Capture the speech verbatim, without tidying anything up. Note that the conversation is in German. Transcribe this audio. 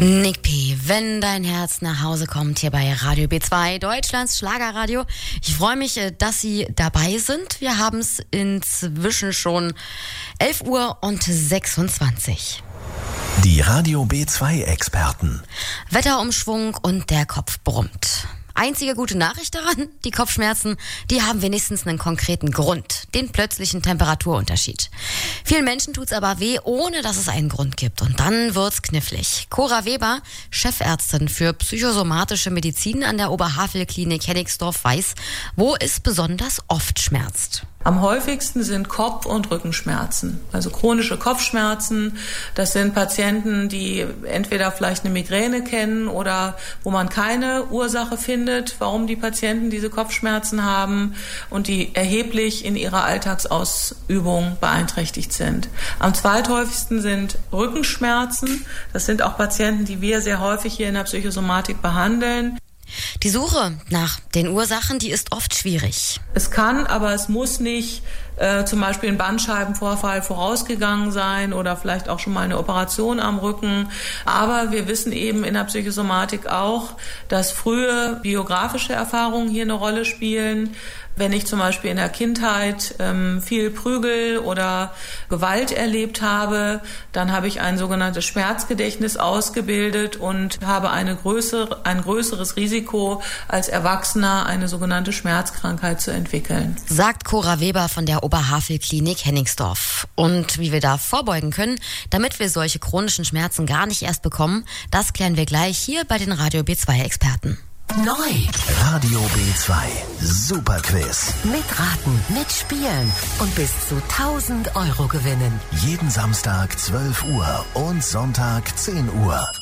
Nick P., wenn dein Herz nach Hause kommt, hier bei Radio B zwei, Deutschlands Schlagerradio. Ich freue mich, dass Sie dabei sind. Wir haben es inzwischen schon elf Uhr und sechsundzwanzig. Die Radio B zwei Experten. Wetterumschwung und der Kopf brummt. Einzige gute Nachricht daran, die Kopfschmerzen, die haben wenigstens einen konkreten Grund, den plötzlichen Temperaturunterschied. Vielen Menschen tut's aber weh, ohne dass es einen Grund gibt. Und dann wird's knifflig. Cora Weber, Chefärztin für psychosomatische Medizin an der Oberhavel-Klinik Hennigsdorf, weiß, wo es besonders oft schmerzt. Am häufigsten sind Kopf- und Rückenschmerzen, also chronische Kopfschmerzen. Das sind Patienten, die entweder vielleicht eine Migräne kennen oder wo man keine Ursache findet, warum die Patienten diese Kopfschmerzen haben und die erheblich in ihrer Alltagsausübung beeinträchtigt sind. Am zweithäufigsten sind Rückenschmerzen. Das sind auch Patienten, die wir sehr häufig hier in der Psychosomatik behandeln. Die Suche nach den Ursachen, die ist oft schwierig. Es kann, aber es muss nicht äh, zum Beispiel ein Bandscheibenvorfall vorausgegangen sein oder vielleicht auch schon mal eine Operation am Rücken. Aber wir wissen eben in der Psychosomatik auch, dass frühe biografische Erfahrungen hier eine Rolle spielen. Wenn ich zum Beispiel in der Kindheit ähm, viel Prügel oder Gewalt erlebt habe, dann habe ich ein sogenanntes Schmerzgedächtnis ausgebildet und habe eine größere, ein größeres Risiko, als Erwachsener eine sogenannte Schmerzkrankheit zu entwickeln. Sagt Cora Weber von der Oberhavel-Klinik Hennigsdorf. Und wie wir da vorbeugen können, damit wir solche chronischen Schmerzen gar nicht erst bekommen, das klären wir gleich hier bei den Radio B zwei Experten. Neu. Radio B zwei. Super Quiz. Mitraten, mitspielen und bis zu tausend Euro gewinnen. Jeden Samstag zwölf Uhr und Sonntag zehn Uhr.